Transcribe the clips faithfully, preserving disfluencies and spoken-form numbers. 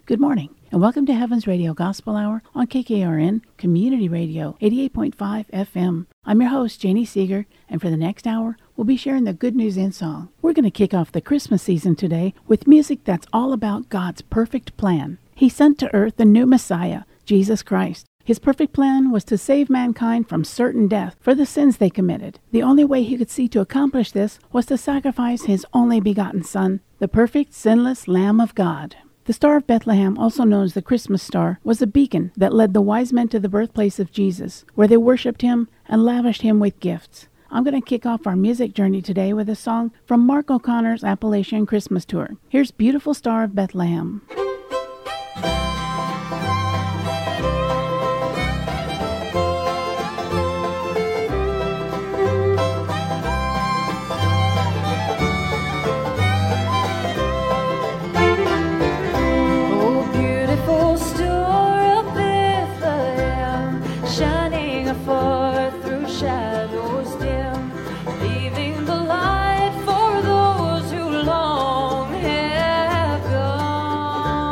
Good morning, and welcome to Heaven's Radio Gospel Hour on K K R N Community Radio, eighty-eight point five F M. I'm your host, Janie Seeger, and for the next hour, we'll be sharing the good news in song. We're going to kick off the Christmas season today with music that's all about God's perfect plan. He sent to earth the new Messiah, Jesus Christ. His perfect plan was to save mankind from certain death for the sins they committed. The only way he could see to accomplish this was to sacrifice his only begotten Son, the perfect, sinless Lamb of God. The Star of Bethlehem, also known as the Christmas star, was a beacon that led the wise men to the birthplace of Jesus, where they worshipped him and lavished him with gifts. I'm going to kick off our music journey today with a song from Mark O'Connor's Appalachian Christmas Tour. Here's Beautiful Star of Bethlehem. For those who long have gone.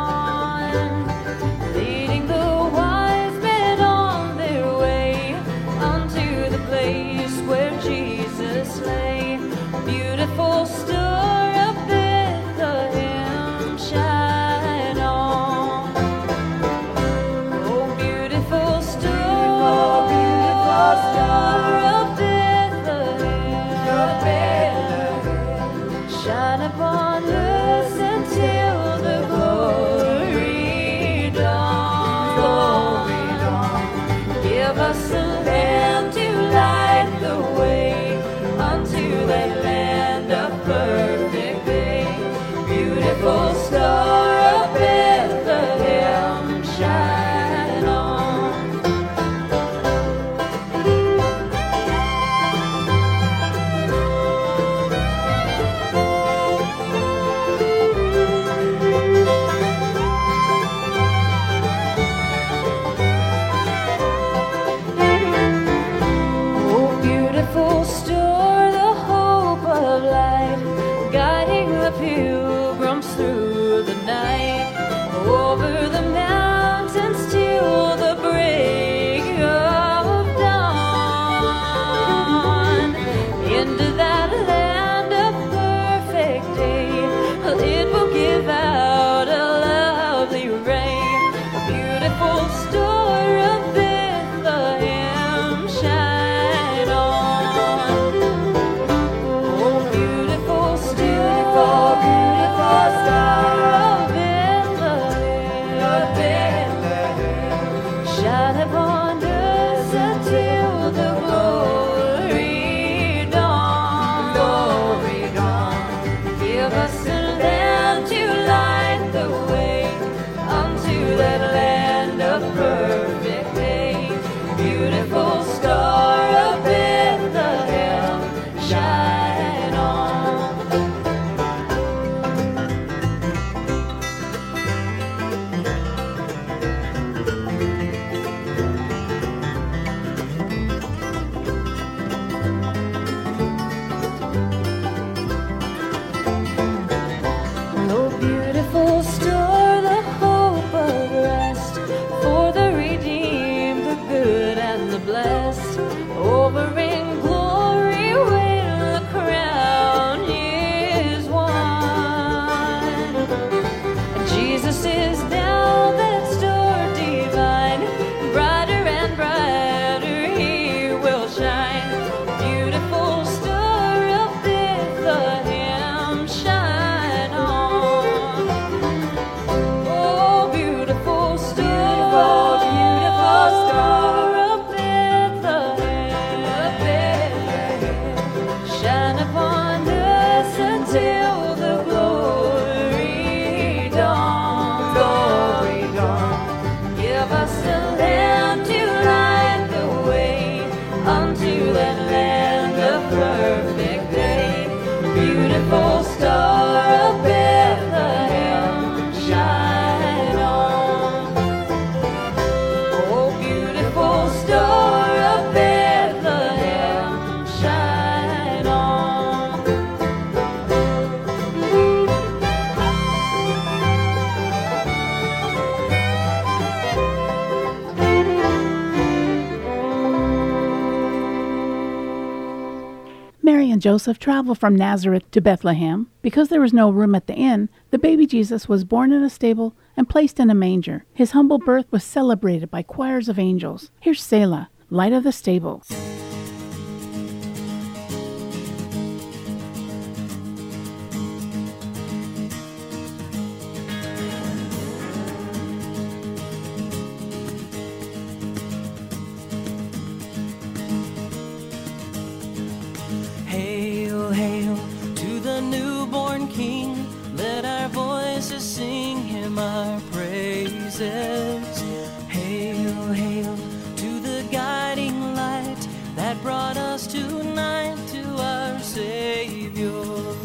and Joseph traveled from Nazareth to Bethlehem. Because there was no room at the inn, the baby Jesus was born in a stable and placed in a manger. His humble birth was celebrated by choirs of angels. Here's Selah, Light of the Stable. Hail, hail to the newborn King. Let our voices sing him our praises. Hail, hail to the guiding light that brought us tonight to our Savior.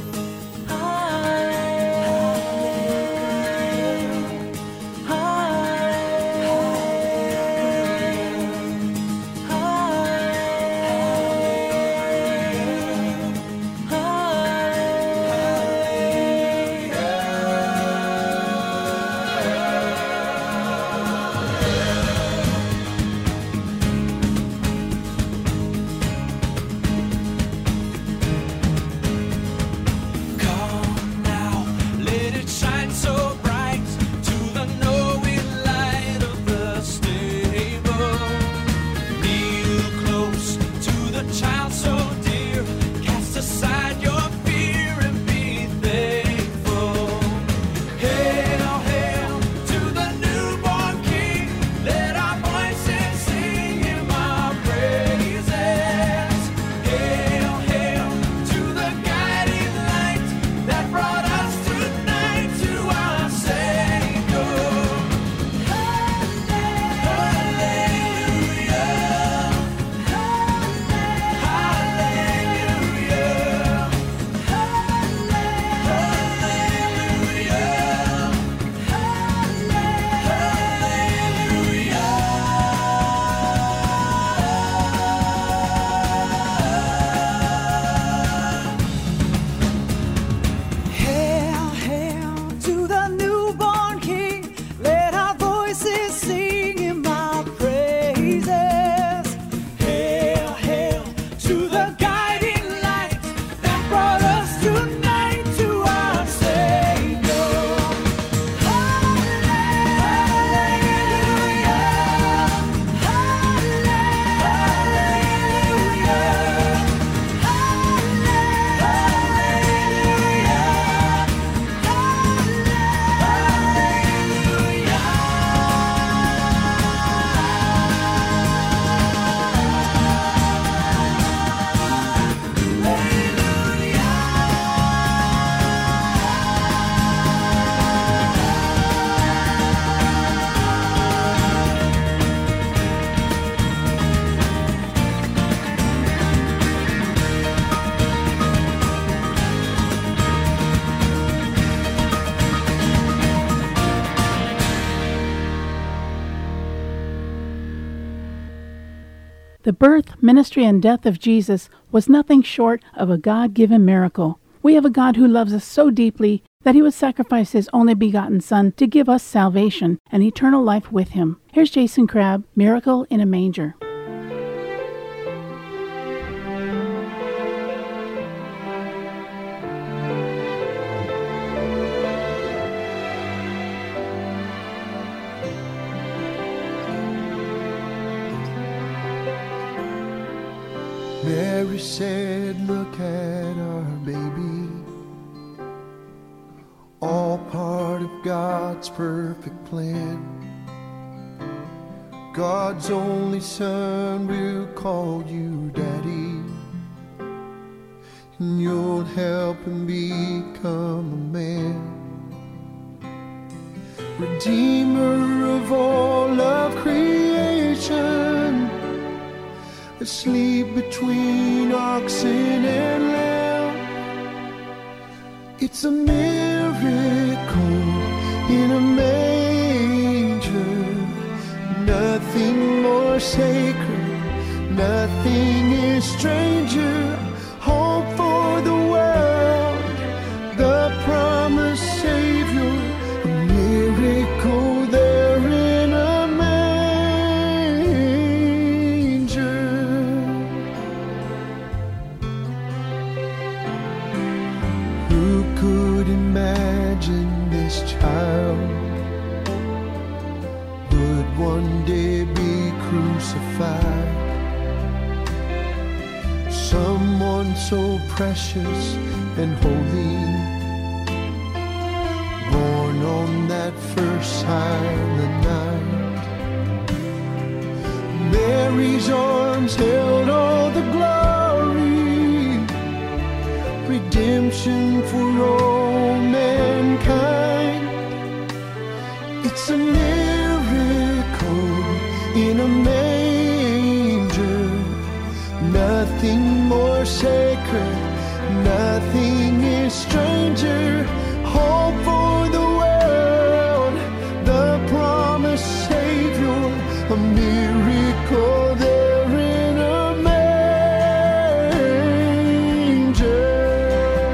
The birth, ministry, and death of Jesus was nothing short of a God-given miracle. We have a God who loves us so deeply that he would sacrifice his only begotten Son to give us salvation and eternal life with him. Here's Jason Crabb, Miracle in a Manger. Mary said, look at our baby, all part of God's perfect plan. God's only Son will call you Daddy, and you'll help him become a man. Redeemer of all of creation, asleep between oxen and lamb. It's a miracle in a manger, nothing more sacred, nothing is stranger. Hope for the world, the promised Savior, a miracle there in a manger. so precious and holy, born on that first silent night. Mary's arms held all the glory, redemption for all mankind. It's a miracle in a manger, nothing more sacred, nothing is stranger. Hope for the world, the promised Savior, a miracle there in a manger.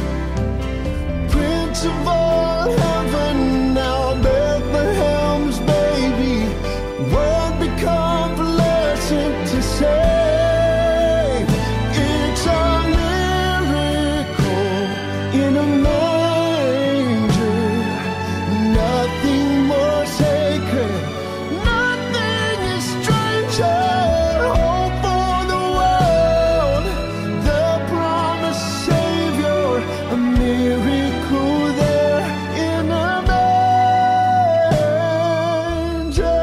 Prince of all heaven, now Bethlehem's baby, word become flesh sent to say, it's a miracle in a manger, nothing more sacred, nothing is stranger. Hope for the world, the promised Savior, a miracle there in a manger.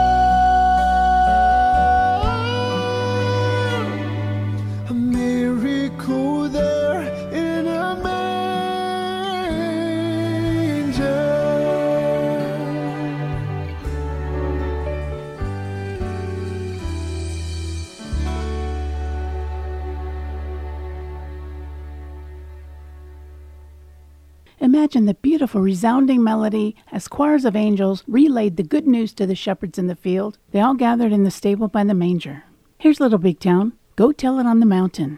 A miracle there in a manger. Imagine the beautiful resounding melody as choirs of angels relayed the good news to the shepherds in the field. They all gathered in the stable by the manger. Here's Little Big Town. Go tell it on the mountain.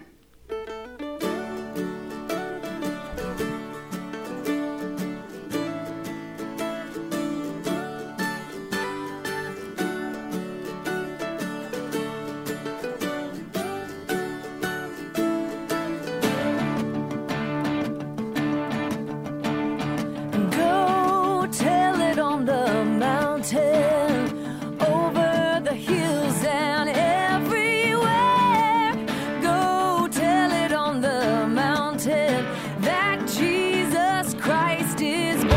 Go tell it on the mountain, over the hills and everywhere. Go tell it on the mountain that Jesus Christ is born.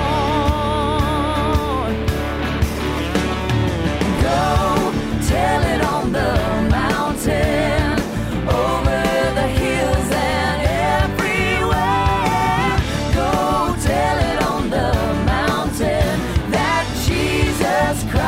Go tell it on the mountain, over the hills and everywhere. Go tell it on the mountain that Jesus Christ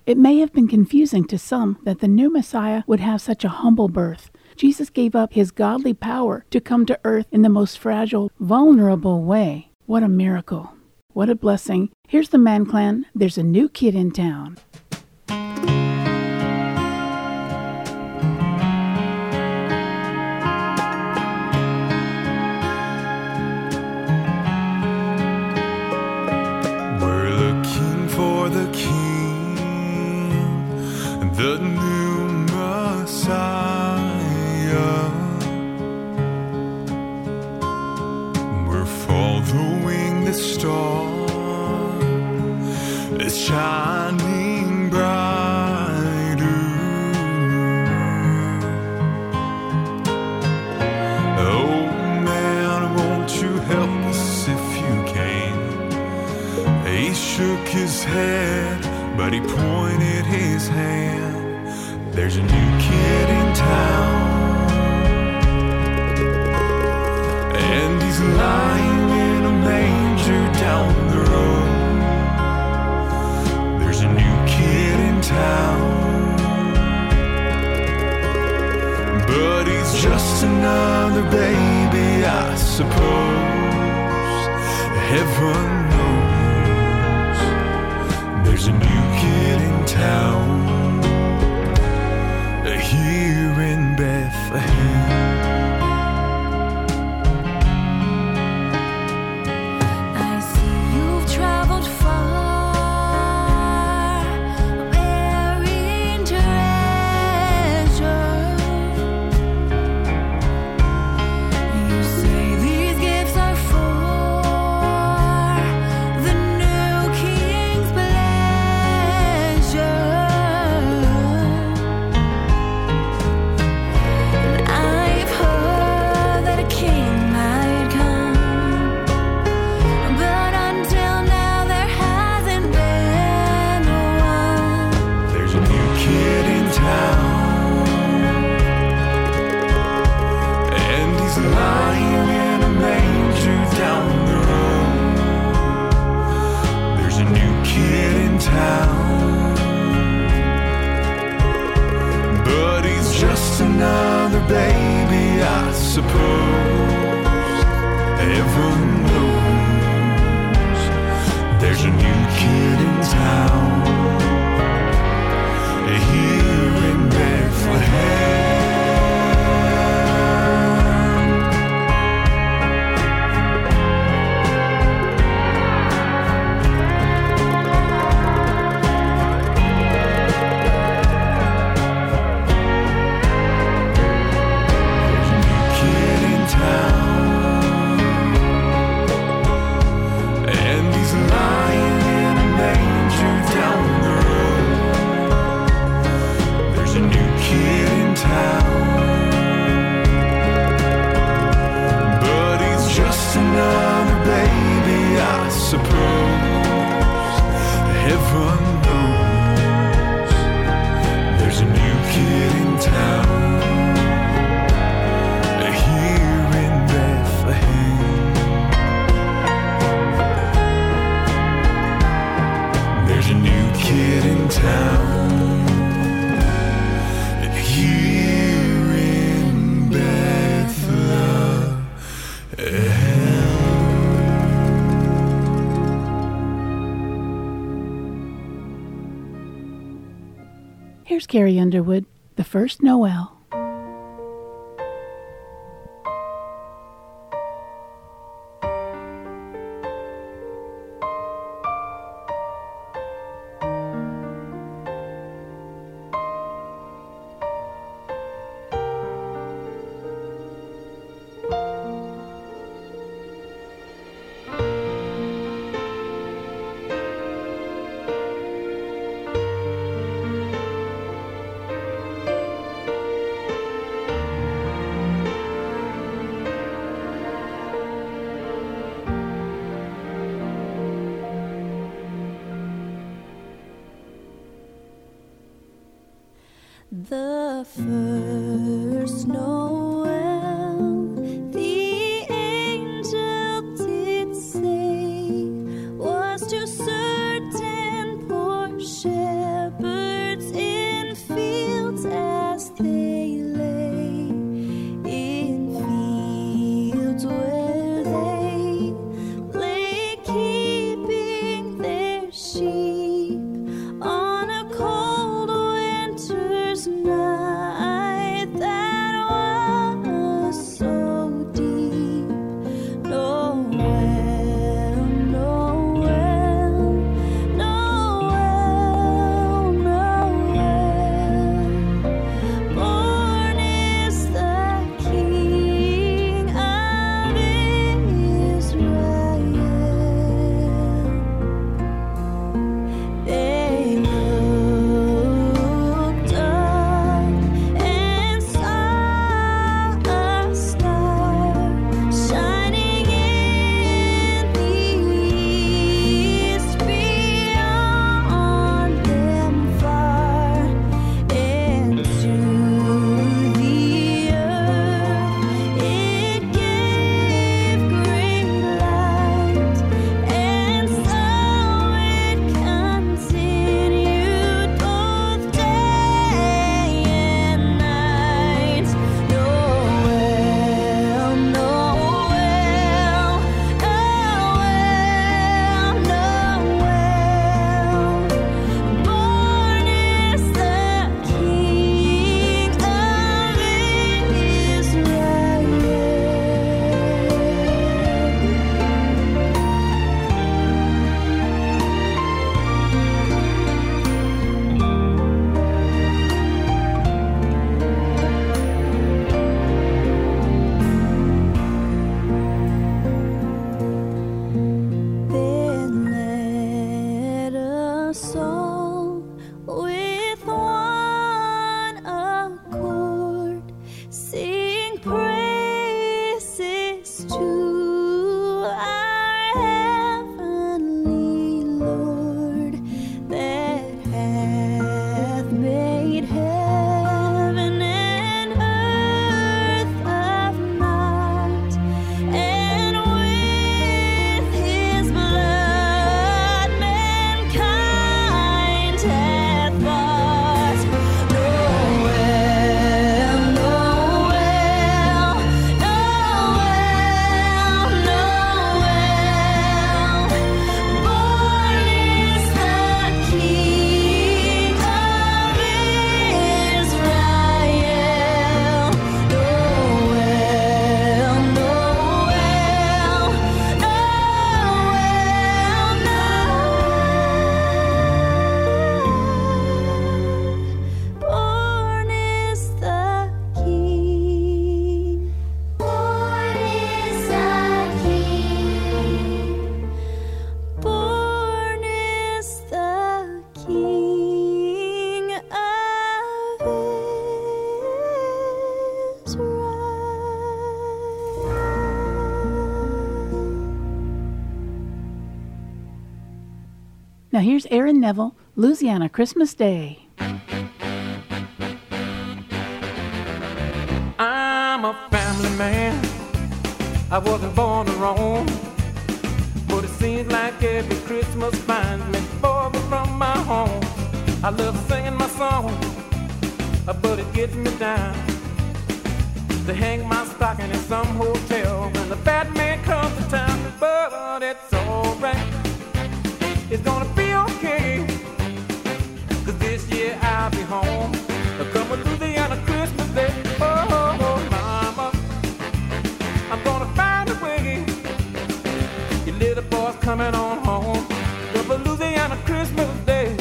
It may have been confusing to some that the new Messiah would have such a humble birth. Jesus gave up his godly power to come to earth in the most fragile, vulnerable way. What a miracle. What a blessing. Here's the Man Clan. There's a new kid in town. We're looking for the King, the new Messiah. We're following the star, it's shining brighter. Oh man, won't you help us if you can? He shook his head, but he pointed his hand. There's a new kid in town, and he's lying in a manger down the road. There's a new kid in town, but he's just another baby, I suppose. Heaven knows there's a new kid in town here in Bethlehem. Another baby, I suppose. Heaven knows there's a new kid in town here in Bethlehem. Here's Carrie Underwood, The First Noel. The first Noel, the angel did say, was to certain poor shepherds Now here's Aaron Neville, Louisiana Christmas Day. I'm a family man. I wasn't born to roam, but it seems like every Christmas finds me far from my home. I love singing my song, but it gets me down to hang my stocking in some hotel when the fat man comes to town. But it's alright, it's gonna be okay, 'cause this year I'll be home. Come to Louisiana Christmas Day. Oh, oh, mama, I'm gonna find a way. Your little boy's coming on home. Come to Louisiana Christmas Day.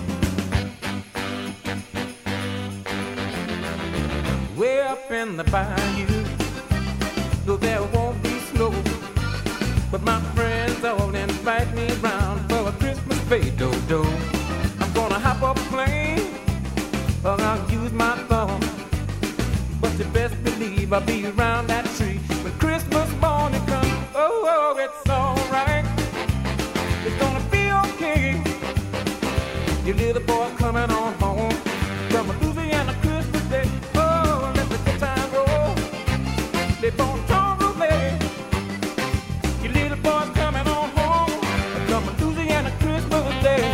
Way up in the bayou, though there won't be snow, but my friends all invite me round for a Christmas fade-do-do. I'm gonna hop up a plane, or I'll use my thumb, but you best believe I'll be around that tree when Christmas morning comes. Oh, oh, it's alright, it's gonna be okay. Your little boy coming on home from a Louisiana Christmas Day. Oh, let the good time roll. They bon ton roulette. Your little boy coming on home from a Louisiana Christmas Day.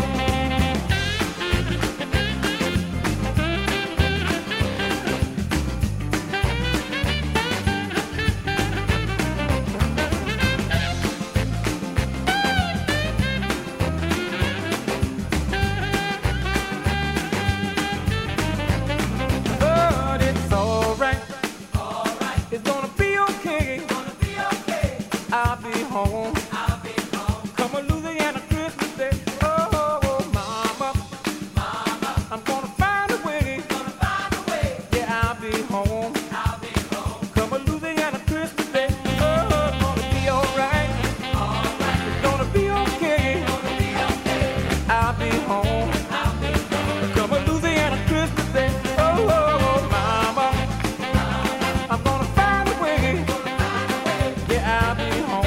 Home. I'll be home. Come on, Louisiana Christmas Day. Oh, oh, mama, mama, I'm gonna find a way. Gonna find a way. Yeah, I'll be home. I'll be home. Come on, Louisiana Christmas Day. Oh, it's gonna be alright. Alright. It's gonna be okay. Gonna be okay. I'll be home. I'll be home. Come on, Louisiana Christmas Day. Oh, oh, oh, mama, mama, I'm gonna find a way. Gonna find a way. Yeah, I'll be home.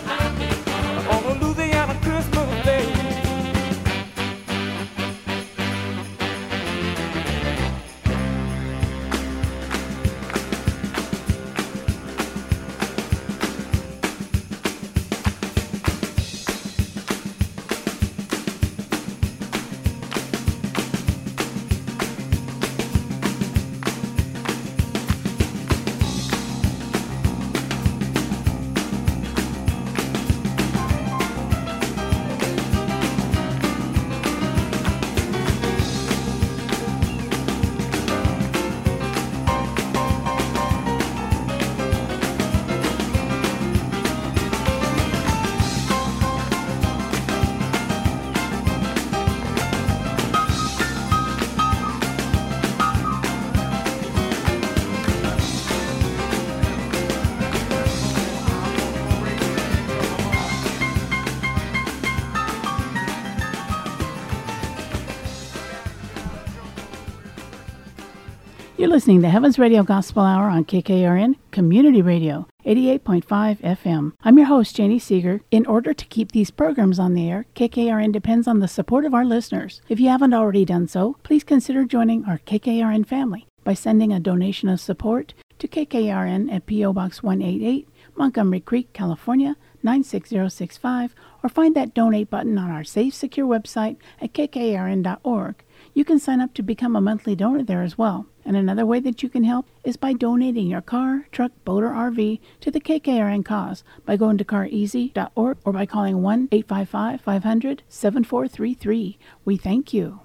You're listening to Heaven's Radio Gospel Hour on K K R N Community Radio, eighty-eight point five F M. I'm your host, Janie Seeger. In order to keep these programs on the air, K K R N depends on the support of our listeners. If you haven't already done so, please consider joining our K K R N family by sending a donation of support to K K R N at P O Box one eighty-eight, Montgomery Creek, California, nine six zero six five, or find that donate button on our safe, secure website at k k r n dot org. You can sign up to become a monthly donor there as well. And another way that you can help is by donating your car, truck, boat, or R V to the K K R N cause by going to car easy dot org or by calling one eight five five, five hundred, seven four three three. We thank you.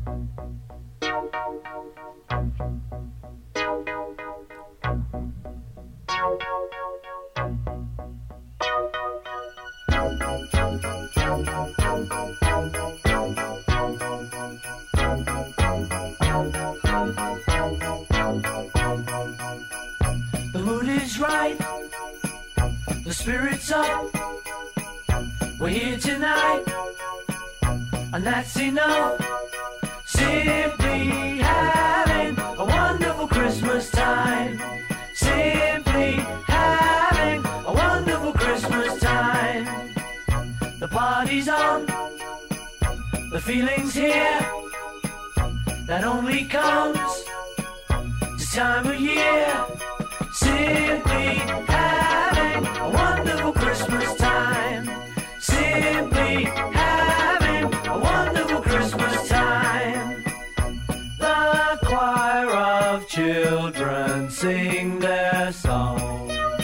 The mood is right, the spirit's up, we're here tonight, and that's enough. Simply having a wonderful Christmas time. Simply having a wonderful Christmas time. The party's on, The feeling's here that only comes this time of year. Simply having a wonderful Christmas time. Simply having a wonderful Christmas time. The choir of children sing their song.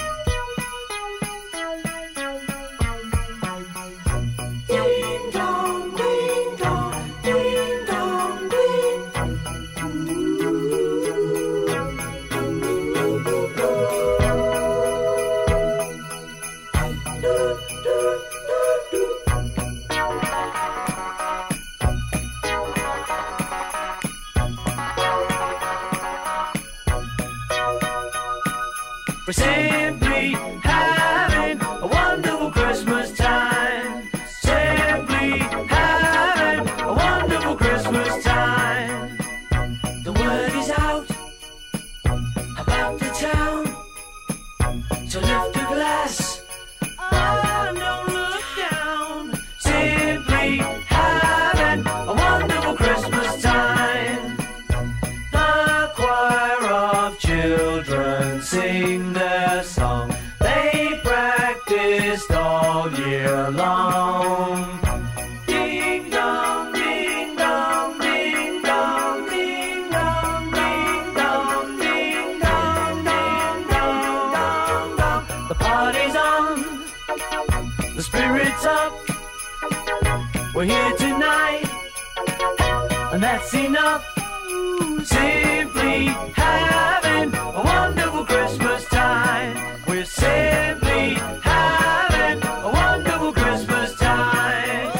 Ding dong, ding dong, ding dong, ding. We're simply having a wonderful Christmas time. Simply having a wonderful Christmas time. The word is out about the town to lift a glass. Oh, don't look down. Simply having a wonderful Christmas time. The choir of children sing their song. They practiced all year long. Ding dong, ding dong, ding dong, ding dong, ding dong, ding dong, ding dong, dong, dong. The party's on, the spirit's up. We're here tonight, and that's enough. Simply having a wonderful Christmas time. We're simply having a wonderful Christmas time.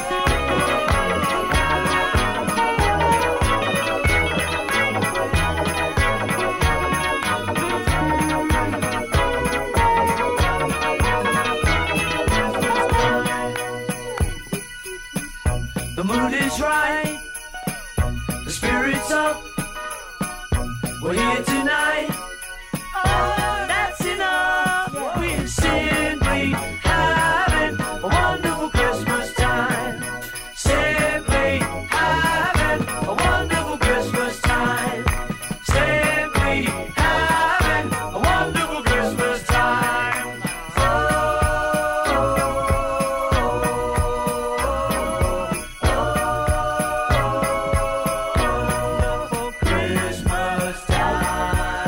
The mood is right, the spirit's up. We're here tonight. Oh, that's enough. We're simply having a wonderful Christmas time. Simply having a wonderful Christmas time. Simply having a wonderful Christmas time. Oh, wonderful Christmas time.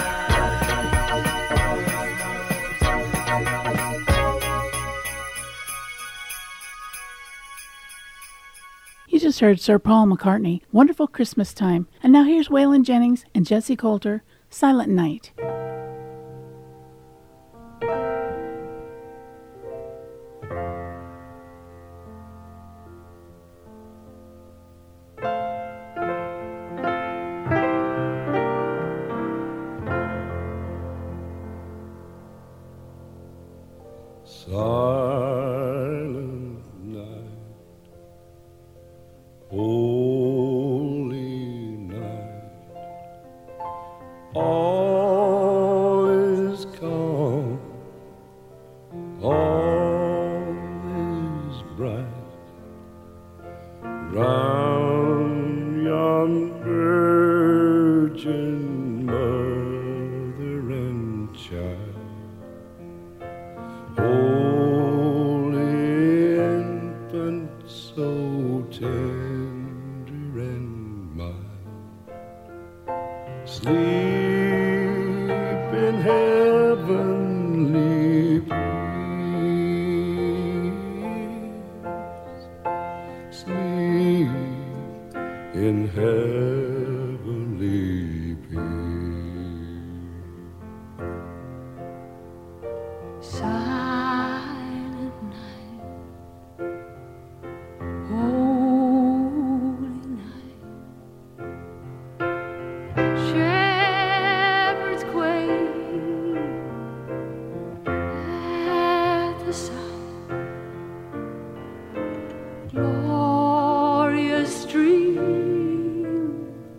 You just heard Sir Paul McCartney, Wonderful Christmas Time. And now here's Waylon Jennings and Jesse Coulter, Silent Night. Silent night, holy night, all is calm, all is bright, round yon virgin mother and child. Holy infant, so tender and mild, sleep in heavenly peace, sleep in heavenly peace. Silent night, holy night, shepherds quake at the sight, glorious stream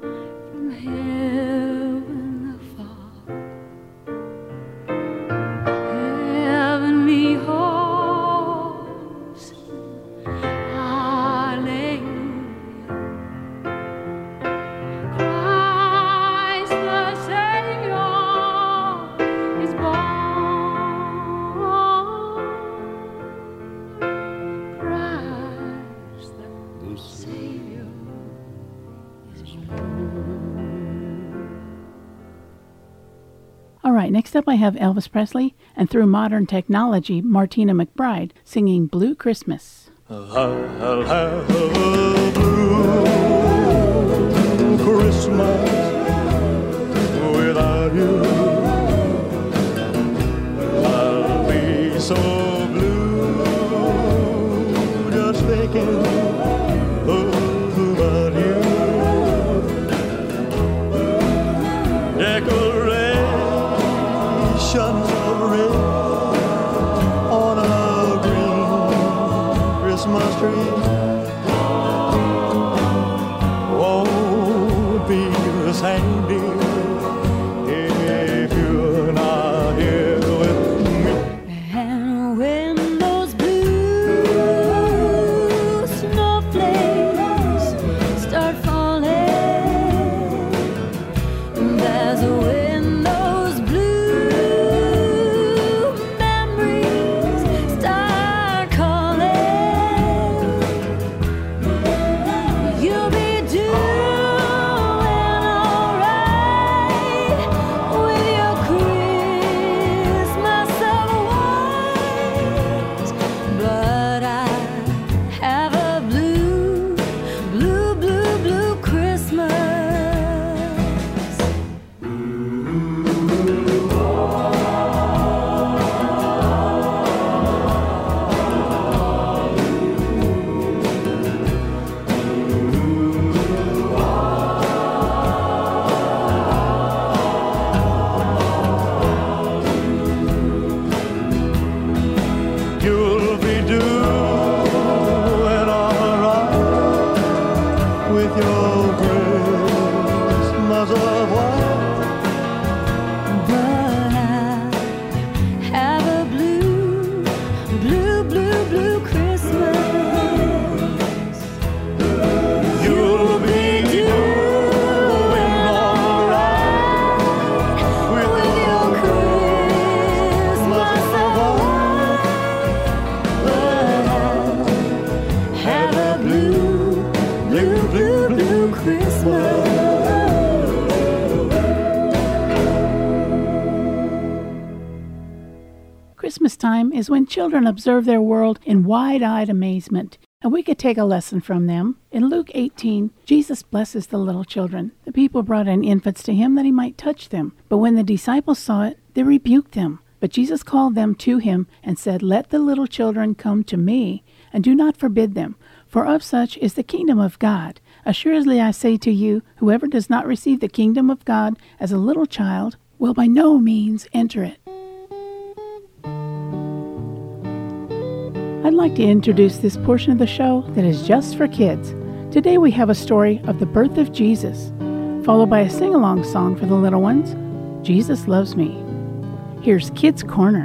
right, next up I have Elvis Presley, and through modern technology, Martina McBride singing Blue Christmas. I'll have a blue Christmas without you. I'll be so blue just thinking about you. Decorations of red on a green Christmas tree won't be the same, dear, if you're not here with me. And when those blue snowflakes start falling, there's a when those blue memories start calling, you'll be doing alright with your Christmas of white. But I have a blue, blue, blue, blue Christmas. You'll be doing alright with your Christmas of white. But I have a blue, blue, blue, blue Christmas. You'll be doing alright with With your Christmas of white. But I have a blue, blue, blue, blue Christmas. Christmas time is when children observe their world in wide-eyed amazement, and we could take a lesson from them. In Luke eighteen, Jesus blesses the little children. The people brought in infants to him that he might touch them. But when the disciples saw it, they rebuked them. But Jesus called them to him and said, "Let the little children come to me, and do not forbid them, for of such is the kingdom of God. Assuredly I say to you, whoever does not receive the kingdom of God as a little child will by no means enter it." I'd like to introduce this portion of the show that is just for kids. Today we have a story of the birth of Jesus, followed by a sing-along song for the little ones, Jesus Loves Me. Here's Kids Corner.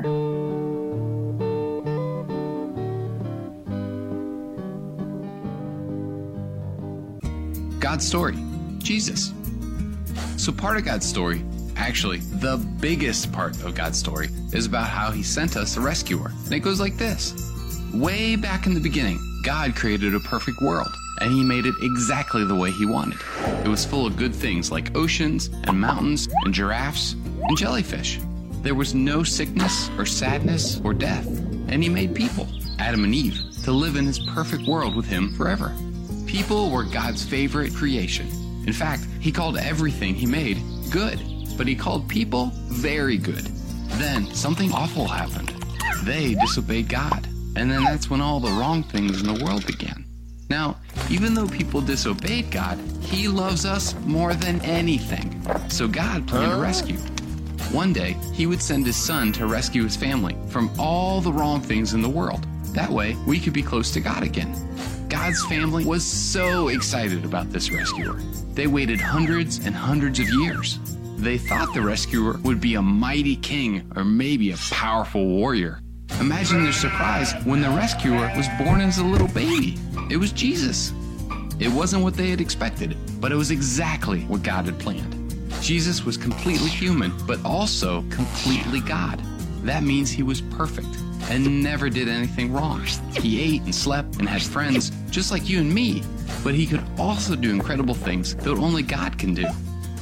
God's story, Jesus. So part of God's story, actually the biggest part of God's story, is about how he sent us a rescuer. And it goes like this. Way back in the beginning, God created a perfect world, and he made it exactly the way he wanted. It was full of good things like oceans and mountains and giraffes and jellyfish. There was no sickness or sadness or death, and he made people, Adam and Eve, to live in his perfect world with him forever. People were God's favorite creation. In fact, he called everything he made good, but he called people very good. Then something awful happened. They disobeyed God, and then that's when all the wrong things in the world began. Now, even though people disobeyed God, he loves us more than anything. So God planned a rescue. One day, he would send his son to rescue his family from all the wrong things in the world. That way, we could be close to God again. God's family was so excited about this rescuer. They waited hundreds and hundreds of years. They thought the rescuer would be a mighty king or maybe a powerful warrior. Imagine their surprise when the rescuer was born as a little baby. It was Jesus. It wasn't what they had expected, but it was exactly what God had planned. Jesus was completely human, but also completely God. That means he was perfect and never did anything wrong. He ate and slept and had friends just like you and me, but he could also do incredible things that only God can do.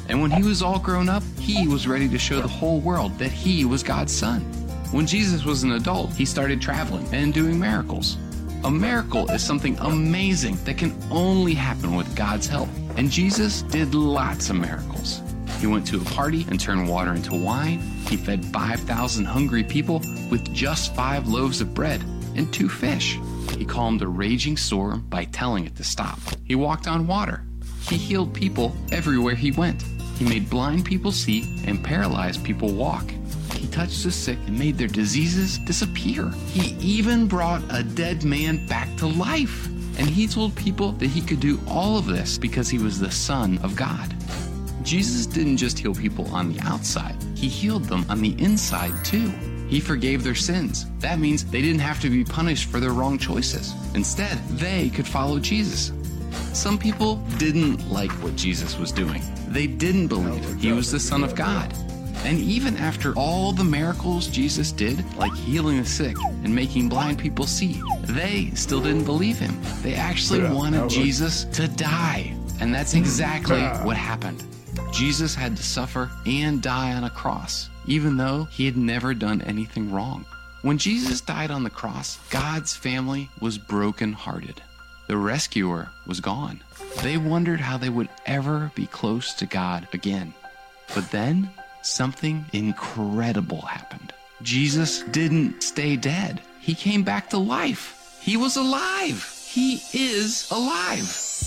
And when he was all grown up, he was ready to show the whole world that he was God's son. When Jesus was an adult, he started traveling and doing miracles. A miracle is something amazing that can only happen with God's help. And Jesus did lots of miracles. He went to a party and turned water into wine. He fed five thousand hungry people with just five loaves of bread and two fish. He calmed a raging storm by telling it to stop. He walked on water. He healed people everywhere he went. He made blind people see and paralyzed people walk. He touched the sick and made their diseases disappear. He even brought a dead man back to life. And he told people that he could do all of this because he was the Son of God. Jesus didn't just heal people on the outside. He healed them on the inside too. He forgave their sins. That means they didn't have to be punished for their wrong choices. Instead, they could follow Jesus. Some people didn't like what Jesus was doing. They didn't believe he was the Son of God. And even after all the miracles Jesus did, like healing the sick and making blind people see, they still didn't believe him. They actually wanted Jesus to die. And that's exactly what happened. Jesus had to suffer and die on a cross, even though he had never done anything wrong. When Jesus died on the cross, God's family was brokenhearted. The rescuer was gone. They wondered how they would ever be close to God again. But then something incredible happened. Jesus didn't stay dead. He came back to life. He was alive. He is alive.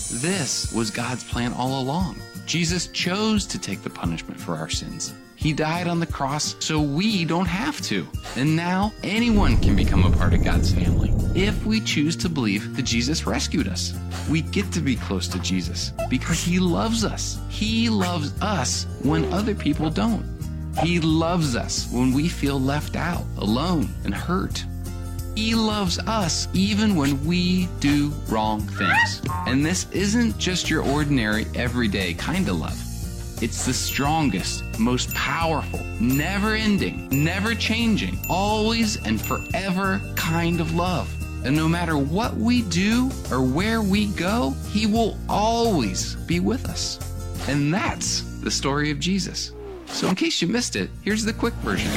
This was God's plan all along. Jesus chose to take the punishment for our sins. He died on the cross so we don't have to. And now anyone can become a part of God's family if we choose to believe that Jesus rescued us. We get to be close to Jesus because he loves us. He loves us when other people don't. He loves us when we feel left out, alone, and hurt. He loves us even when we do wrong things. And this isn't just your ordinary, everyday kind of love. It's the strongest, most powerful, never-ending, never-changing, always and forever kind of love. And no matter what we do or where we go, he will always be with us. And that's the story of Jesus. So in case you missed it, here's the quick version.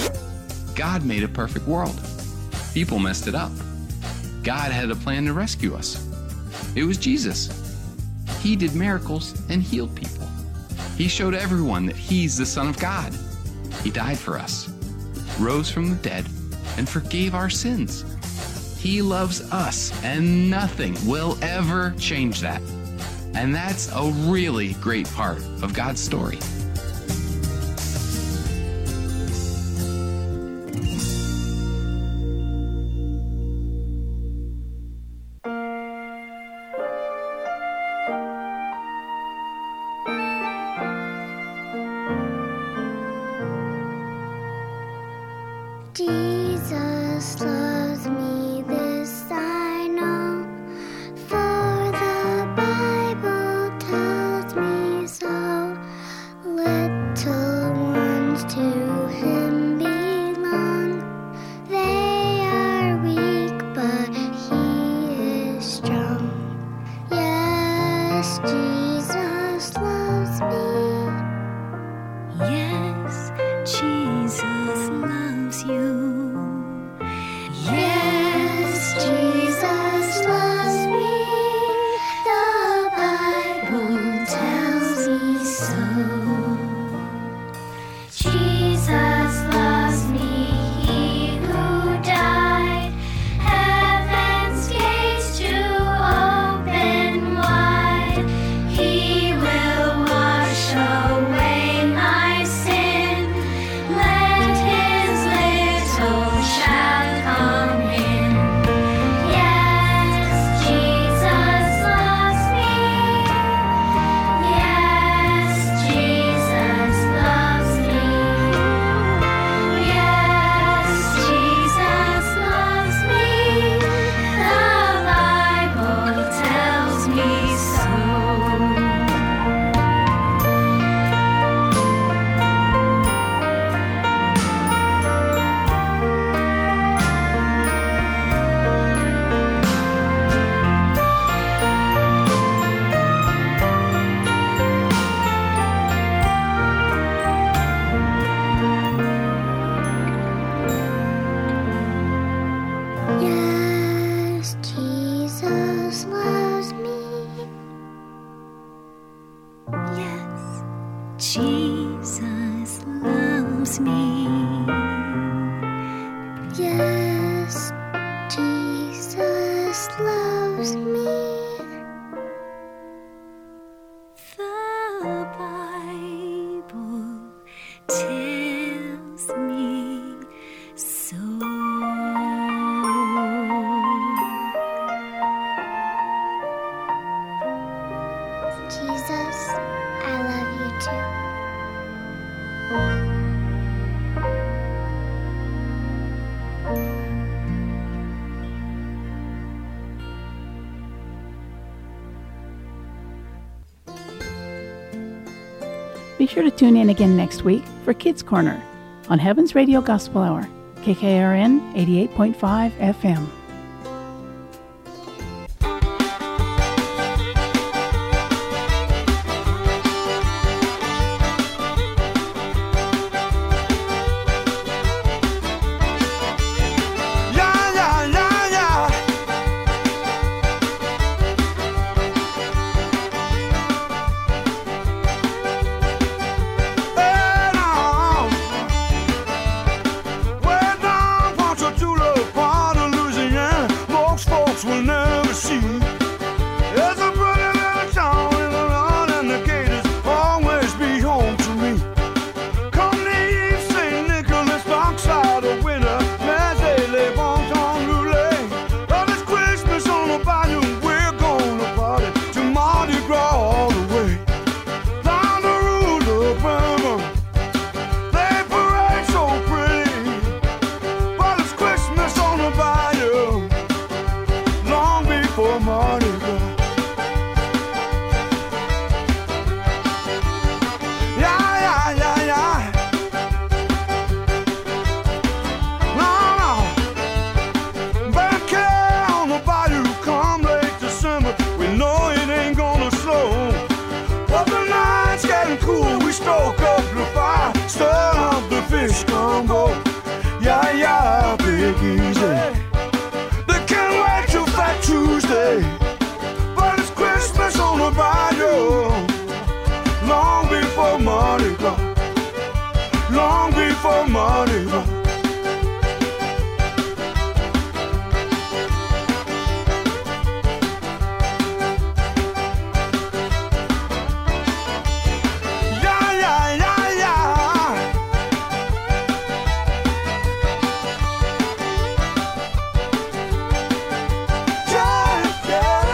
God made a perfect world. People messed it up. God had a plan to rescue us. It was Jesus. He did miracles and healed people. He showed everyone that he's the Son of God. He died for us, rose from the dead, and forgave our sins. He loves us, and nothing will ever change that. And that's a really great part of God's story. Jesus loves me, this I know, for the Bible tells me so. Jesus loves me. Yes, Jesus loves me. Yes, Jesus loves me. The Bible tells me so. Jesus, I love you too. Be sure to tune in again next week for Kids Corner on Heaven's Radio Gospel Hour, K K R N eighty-eight point five F M. Yeah, yeah, yeah, yeah. Hey, now. Way down Ponchatoula, part of Louisiana, most folks will never see. There's a pretty little town with a run, and the gators always be home to me. Come the Eve, Saint Nicholas, dockside of winter, Maze, Les Bon Temps Roulette. But it's Christmas on the bayou, and we're gonna party to Mardi Gras all the way. Down the route of Burma, they parade so pretty. But it's Christmas on the bayou, long before Mardi Gras. Yeah, yeah, yeah, yeah. No, no. Back here on the bayou, come late December, we know it ain't gonna snow. But the night's getting cool, we stoke up the fire, stir up the fish gumbo. Yeah, yeah, Big Easy. They can't wait till Fat Tuesday. But it's Christmas on the bayou, long before Mardi Gras, long before Mardi Gras. Yeah, yeah, yeah, yeah. Yeah, yeah.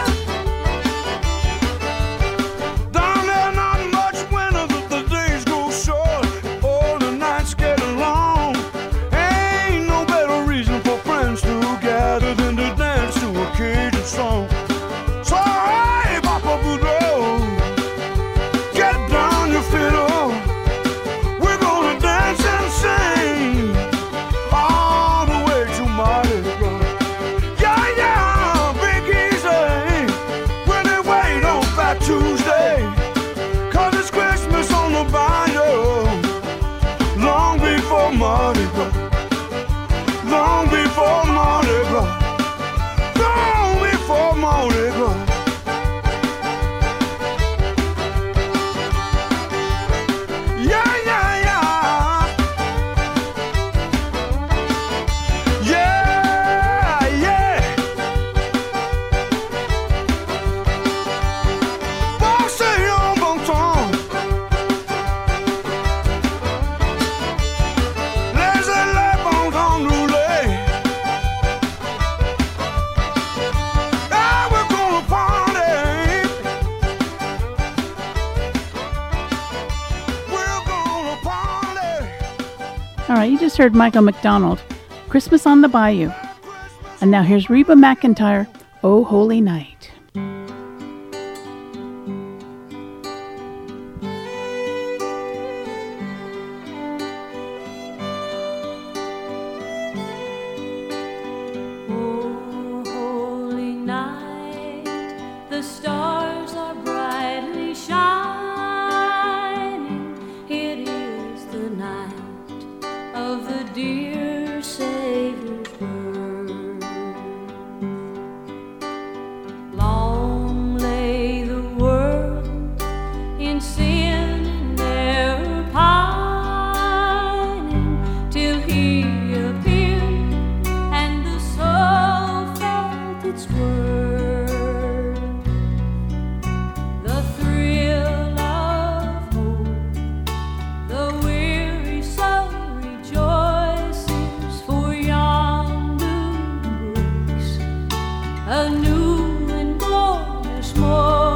Down there, not much winter, but the days go short. Oh, the nights get long. Ain't no better reason for friends to gather than to dance to a Cajun song. So hey, Papa Boudreaux, get down your fiddle. We're gonna dance and sing all the way to Mardi Gras. Yeah, yeah, Big Easy, when they wait on Fat Tuesday. 'Cause it's Christmas on the bayou, long before Mardi Gras, long before Mardi Gras, long before Mardi Gras. Yeah, yeah, yeah. Yeah, yeah. Bon, c'est un bon temps. Les élèves vont enrouler. Ah, we're gonna party. We're gonna party. All right, you just heard Michael McDonald, Christmas on the Bayou. And now here's Reba McEntire, Oh Holy Night. Oh, holy night, the stars are brightly shining. It is the night of the dear Savior's birth. its word. The thrill of hope, the weary soul rejoices, for yonder breaks a new and glorious morn.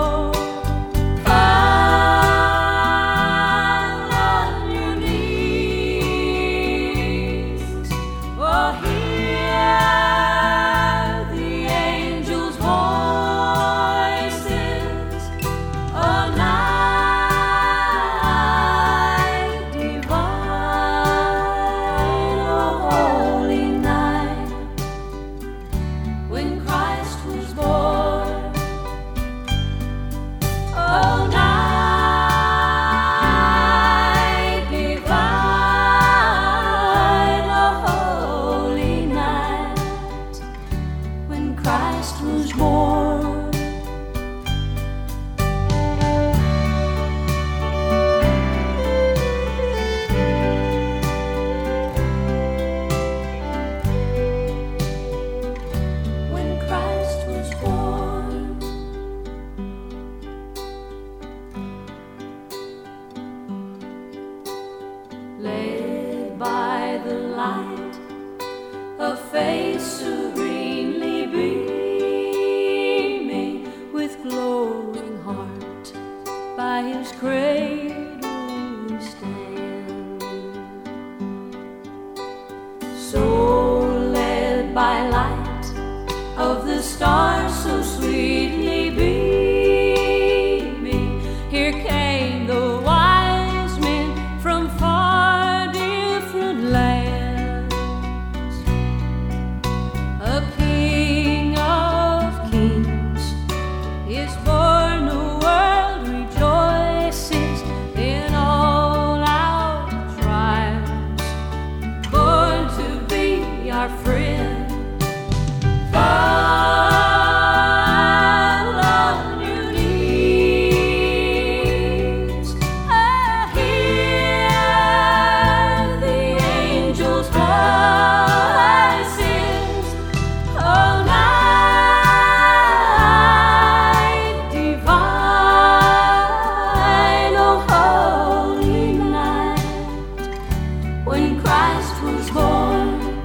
Led by the light, a face serenely beaming, with glowing heart, by his cradle we stand. So led by light of the stars so sweetly beaming, here came the wise men from far different lands. A King of kings is born, the world rejoices in all our trials, born to be our friend. Fall on your knees, ah, hear the angels' voices, oh, night divine, oh, holy night, when Christ was born.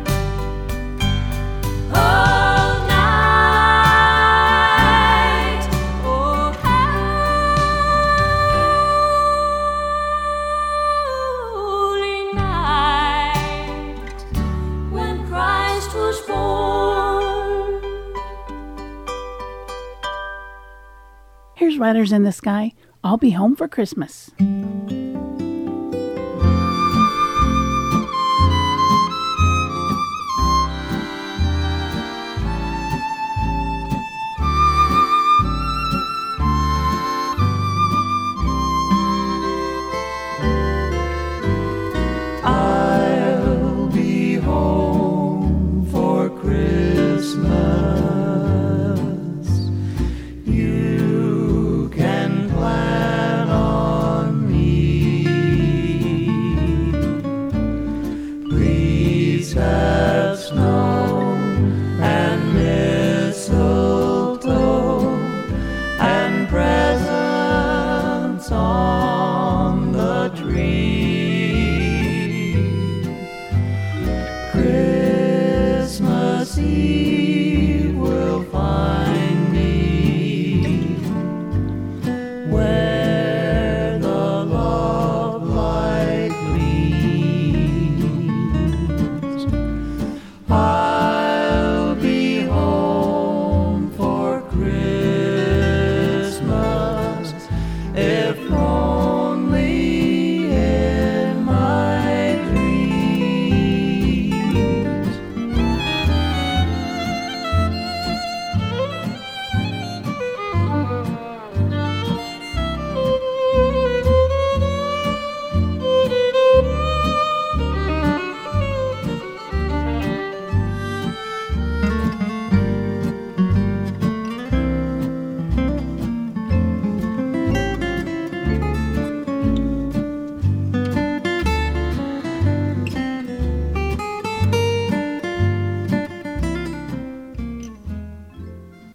Here's Riders in the Sky, I'll Be Home for Christmas. I'll be home for Christmas. You can plan on me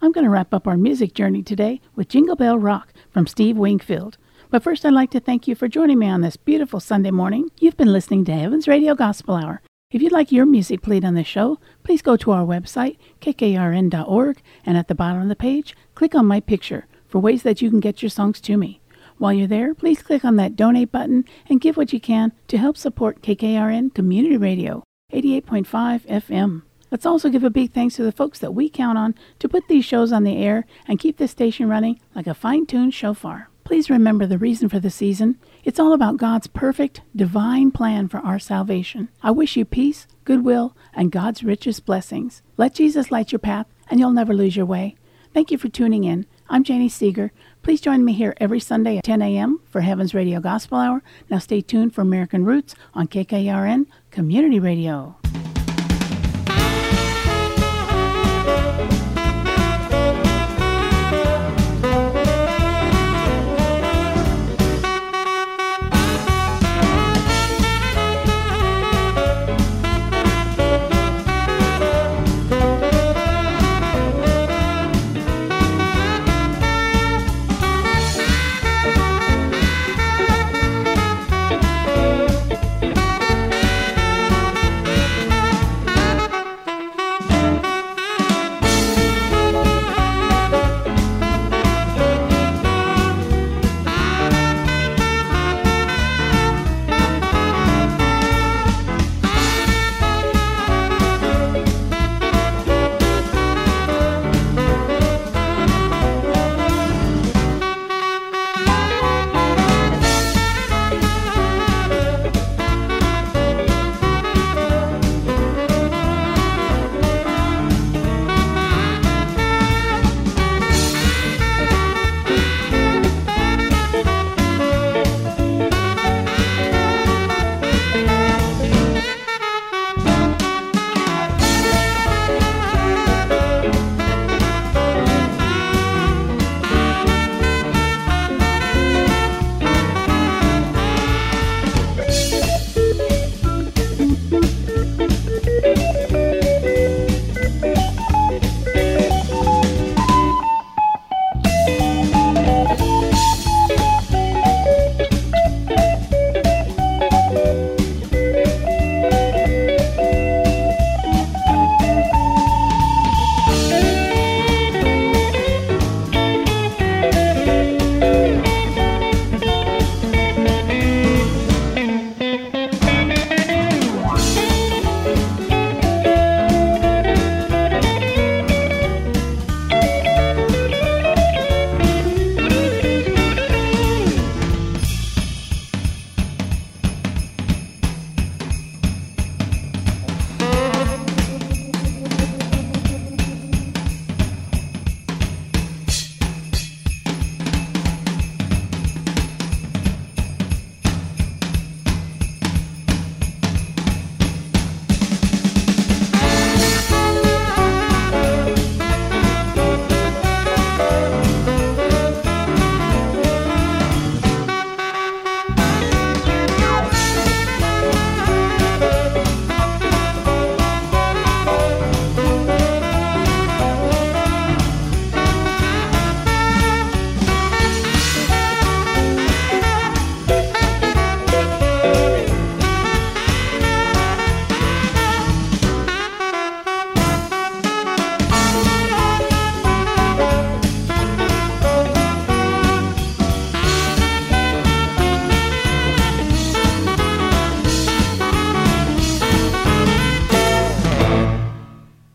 I'm going to wrap up our music journey today with Jingle Bell Rock from Steve Wingfield. But first, I'd like to thank you for joining me on this beautiful Sunday morning. You've been listening to Heaven's Radio Gospel Hour. If you'd like your music played on the show, please go to our website, k k r n dot org, and at the bottom of the page, click on my picture for ways that you can get your songs to me. While you're there, please click on that donate button and give what you can to help support K K R N Community Radio, eighty-eight point five F M. Let's also give a big thanks to the folks that we count on to put these shows on the air and keep this station running like a fine-tuned shofar. Please remember the reason for the season. It's all about God's perfect, divine plan for our salvation. I wish you peace, goodwill, and God's richest blessings. Let Jesus light your path, and you'll never lose your way. Thank you for tuning in. I'm Janie Seeger. Please join me here every Sunday at ten a.m. for Heaven's Radio Gospel Hour. Now stay tuned for American Roots on K K R N Community Radio.